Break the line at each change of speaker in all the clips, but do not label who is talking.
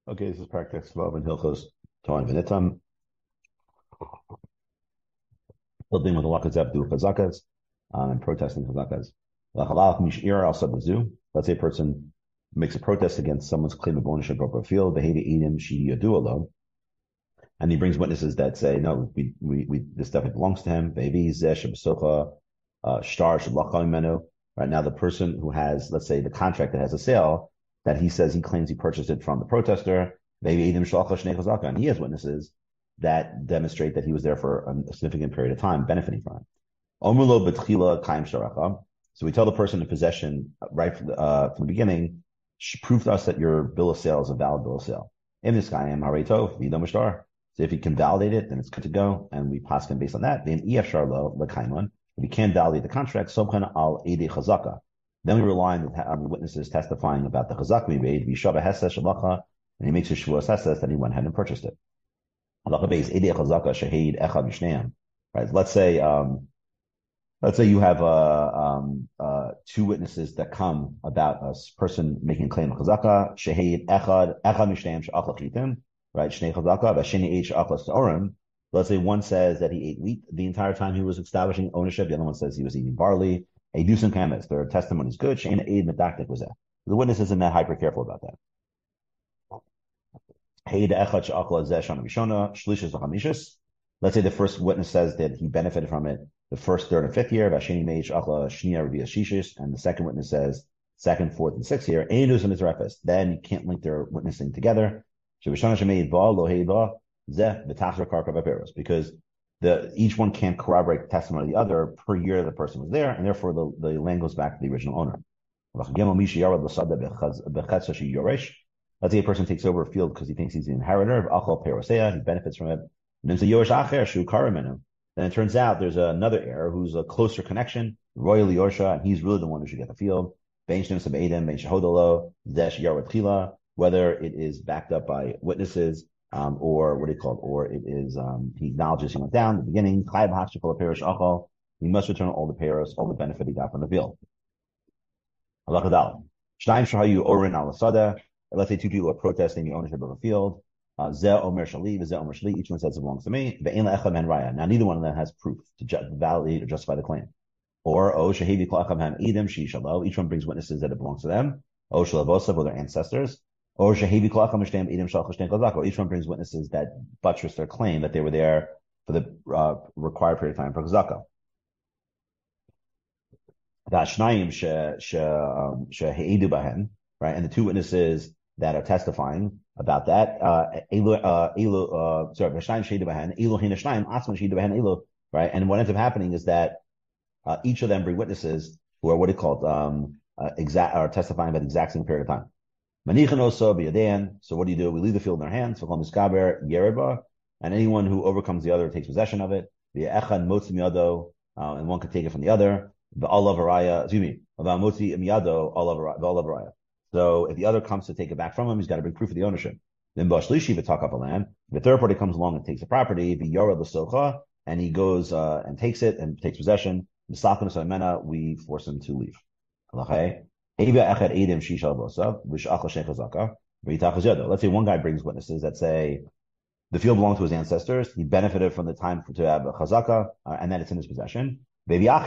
Okay, this is practice 12 in Hilchos Torah and Vinitam. Building with the Lakazeb do Chazakas and protesting Chazakas. Let's say a person makes a protest against someone's claim of ownership over a field, and he brings witnesses that say, no, this definitely belongs to him. Right now, the person who has, let's say, the contract that has a sale, that he says he claims he purchased it from the protester, and he has witnesses that demonstrate that he was there for a significant period of time benefiting from it. So we tell the person in possession right from the beginning, prove to us that your bill of sale is a valid bill of sale. So if you can validate it, then it's good to go, and we pass him based on that. Then if you can't validate the contract, then we rely on the witnesses testifying about the chazak we made. And he makes a shvuas hesses that he went ahead and purchased it. Right? Let's say you have two witnesses that come about a person making a claim of chazaka. Shehid echad mishneim she'achal chitim, right? Shnei chazaka v'sheni eight she'achal sa'orim. Let's say one says that he ate wheat the entire time he was establishing ownership. The other one says he was eating barley. A dusim kamis. Their testimony is good. She'ena aid medaktik was that. The witness isn't that hyper careful about that. Let's say the first witness says that he benefited from it the first, third, and fifth year, and the second witness says second, fourth, and sixth year. Then you can't link their witnessing together. Because each one can't corroborate the testimony of the other per year the person was there, and therefore the land goes back to the original owner. Let's say a person takes over a field because he thinks he's the inheritor of he benefits from it. And then it turns out there's another heir who's a closer connection, Royal Yorsha, and he's really the one who should get the field. Whether it is backed up by witnesses, or what do you call it, or it is he acknowledges he went down at the beginning. He must return all the payros, all the benefit he got from the field. Let's say two people are protesting the ownership of a field. Each one says it belongs to me. Now neither one of them has proof to validate or justify the claim. Or each one brings witnesses that it belongs to them. Or their ancestors. Or each one brings witnesses that buttress their claim that they were there for the required period of time for chazaka. Right, and the two witnesses that are testifying about that, right? And what ends up happening is that each of them bring witnesses who are what it called are testifying about the exact same period of time. So what do? We leave the field in their hands. And anyone who overcomes the other takes possession of it. And one could take it from the other. So if the other comes to take it back from him, he's got to bring proof of the ownership. Then the third party comes along and takes the property, and he goes and takes it and takes possession. We force him to leave. Let's say one guy brings witnesses that say the field belonged to his ancestors. He benefited from the time to have a chazaka, and then it's in his possession. And the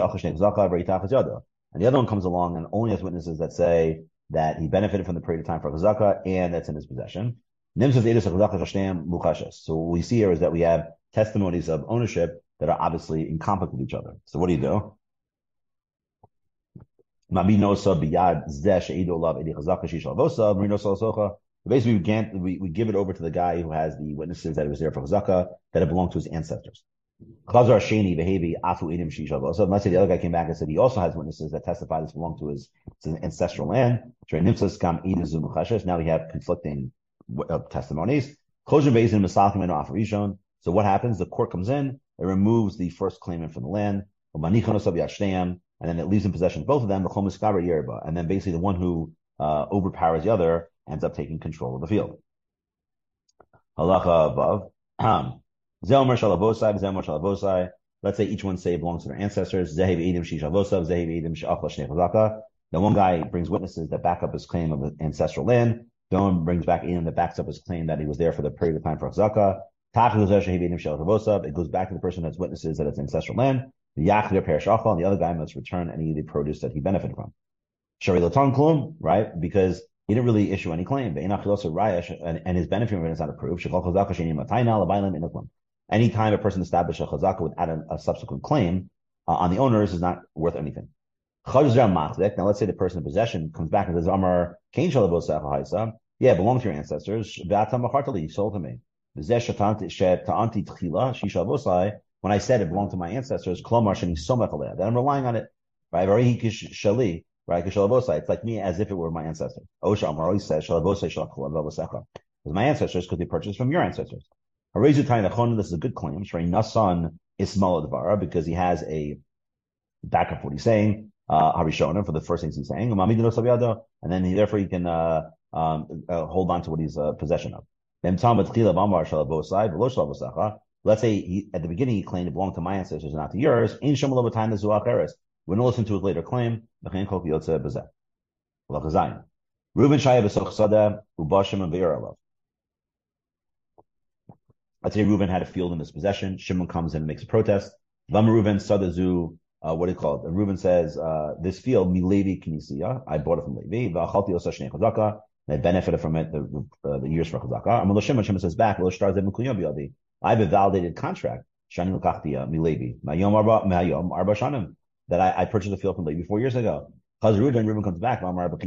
other one comes along and only has witnesses that say that he benefited from the period of time for chazaka, and that's in his possession. So what we see here is that we have testimonies of ownership that are obviously in conflict with each other. So what do? Basically, we give it over to the guy who has the witnesses that it was there for chazaka, that it belonged to his ancestors. Let's say the other guy came back and said he also has witnesses that testify this belong to his ancestral land. Now we have conflicting testimonies. So what happens? The court comes in, it removes the first claimant from the land, and then it leaves in possession of both of them. And then basically the one who overpowers the other ends up taking control of the field. Halacha above. Let's say each one say it belongs to their ancestors. The one guy brings witnesses that back up his claim of ancestral land. Don brings back in that backs up his claim that he was there for the period of time for Chazaka. It goes back to the person that's witnesses that it's ancestral land. The Yachid perish and the other guy must return any of the produce that he benefited from. Shari Latan Klum, right? Because he didn't really issue any claim. And his benefit from it is not approved. Anytime a person establishes a chazaka without a subsequent claim on the owners is not worth anything. Now let's say the person in possession comes back and says, Amar, yeah, it belongs to your ancestors. You sold to me. When I said it belonged to my ancestors, then I'm relying on it. Right? Right? It's like me as if it were my ancestor. Osha always says, because my ancestors could be purchased from your ancestors. This is a good claim. Nasan Ismail Advara, because he has a backup for what he's saying, Harishona, for the first things he's saying, and then therefore he can hold on to what he's possession of. Let's say at the beginning he claimed it belonged to my ancestors and not to yours. We're going to listen to his later claim. Reuben Let's say Reuben had a field in his possession. Shimon comes in and makes a protest. Reuben Sadazu, what do you call it? And Reuben says, this field, mi Levi Kinisiya, I bought it from Levi. I benefited from it the years for Chazaka. Shimon says back, I have a validated contract. Shani Lakachtia, mi Levi. That I purchased the field from Levi 4 years ago. Reuben comes back.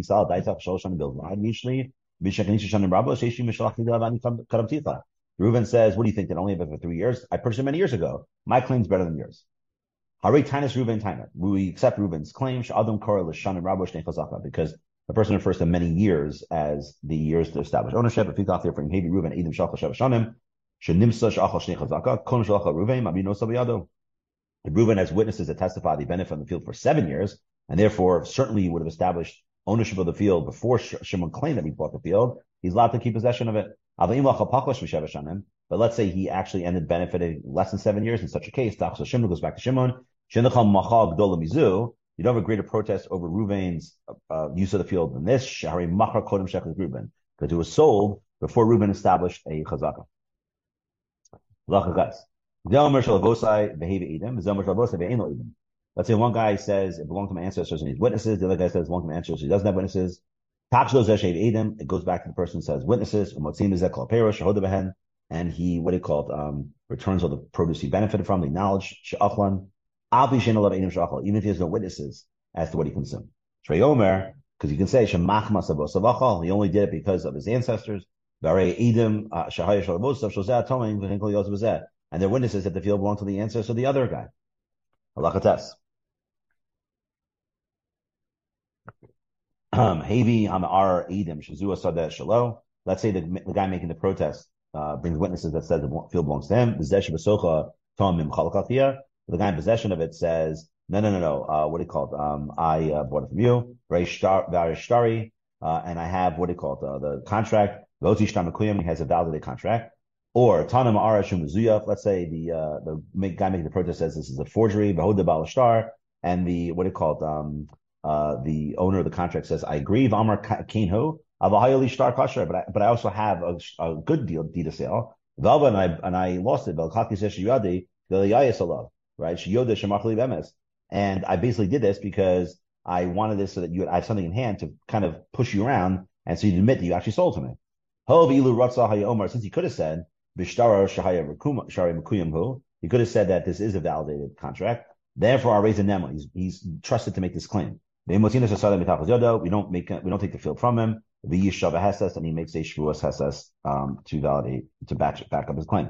Reuben says, what do you think? That only have it for 3 years? I purchased it many years ago. My claim's better than yours. Hari Tainus Reuben Tainus. We accept Reuben's claim. Sh'adam Kora L'Shanim Rabosh Nechazaka, because the person refers to many years as the years to establish ownership. If he got there from Hevi Reuben, Edom Shachal Shavashanim, Shenimsa Shachal Shnechazaka, Kon Shalachal Reuben, Mabino Sabiyado. If Reuben has witnesses that testify they benefit from the field for 7 years, and therefore certainly he would have established ownership of the field before Shimon claimed that he bought the field, he's allowed to keep possession of it. But let's say he actually ended benefiting less than 7 years. In such a case, so Shimon goes back to Shimon. You don't have a greater protest over Reuben's use of the field than this, because it was sold before Reuben established a chazaka. Let's say one guy says it belonged to my ancestors and he's witnesses. The other guy says it belonged to my ancestors, he doesn't have witnesses. It goes back to the person who says witnesses, and he, what he called, returns all the produce he benefited from, the knowledge, even if he has no witnesses as to what he consumed. Because you can say, he only did it because of his ancestors. And they're witnesses that the field belonged to the ancestor of the other guy. Let's say the guy making the protest brings witnesses that says the field belongs to him. The guy in possession of it says, no. What do you call it? I bought it from you. And I have what do you call it? The contract. He has a validated contract. Or Tanam Arashum Zuyaf. Let's say the guy making the protest says this is a forgery. And the what do you call it? The owner of the contract says, I agree. Amar Kainho. But I also have a good deed of sale. And I lost it. Right? And I basically did this because I wanted this so that I have something in hand to kind of push you around, and so you admit that you actually sold to me. Since he could have said, he could have said that this is a validated contract. Therefore, our raise Nemo, he's trusted to make this claim. We don't take the field from him. And he makes a shvuas hesas to validate, to back up his claim.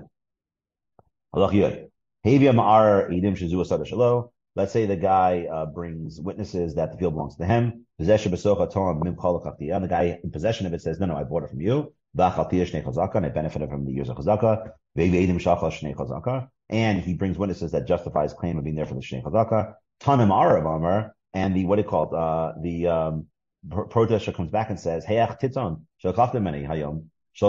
Let's say the guy brings witnesses that the field belongs to him. And the guy in possession of it says, no, I bought it from you. And I benefited from the years of chazaka. And he brings witnesses that justify his claim of being there for the shnei chazaka. Tanim Arav Amar, and the what do you call it? The protester comes back and says, "Hey, titzon hayom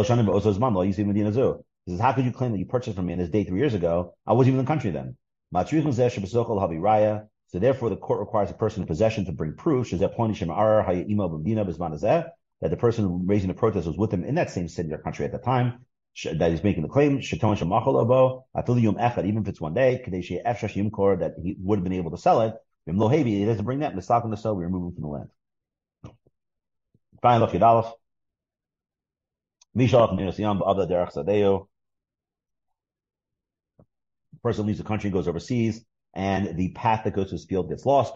He says, how could you claim that you purchased from me on this day 3 years ago? I wasn't even in the country then. So therefore, the court requires a person in possession to bring proof. that the person raising the protest was with him in that same city or country at the time that he's making the claim, even if it's one day, that he would have been able to sell it. He doesn't bring that, mistaken to sell, we remove him from the land. Fine, look, Yadalef. The person leaves the country, goes overseas, and the path that goes to his field gets lost.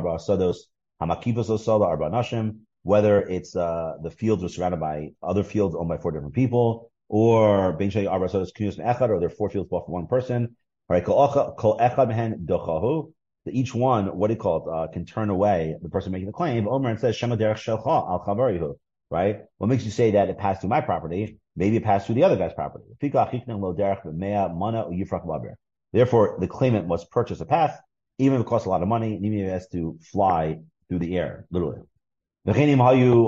Whether it's the fields are surrounded by other fields owned by four different people, or or there are four fields bought for one person. Right? Each one, what do you call it, can turn away the person making the claim. Omer and says, Shema derech shelcha al chavarihu. Right? What makes you say that it passed through my property? Maybe it passed through the other guy's property. Therefore, the claimant must purchase a path, even if it costs a lot of money, and even if it has to fly through the air, literally. So too,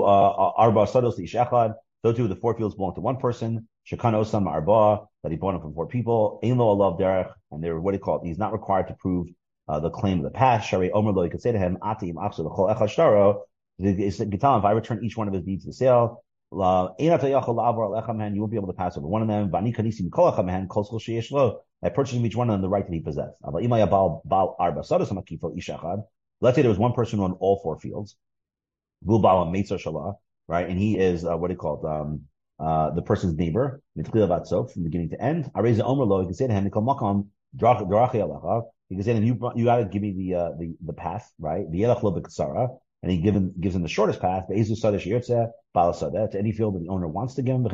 the four fields belong to one person. That he bought them from four people. And they're what do you call it? He's not required to prove the claim of the path. Shari Omer lo, you could say to him, if I return each one of his deeds to sale, you won't be able to pass over one of them. I purchased from each one of them the right that he possessed. Let's say there was one person who owned all four fields, right? And he is what do you call it? The person's neighbor, from beginning to end. I raise the Omer lo. You can say to him, you can say to him, you got to give me the path, right? And he gives him the shortest path. To any field that the owner wants to give him.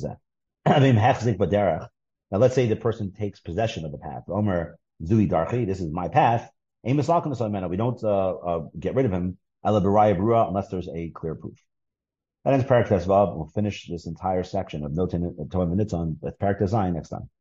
Now, let's say the person takes possession of the path. Omer Zui Darchi, this is my path. We don't get rid of him unless there's a clear proof. That ends Parak Tesvav. We'll finish this entire section of Torah Minutes on Parak Design next time.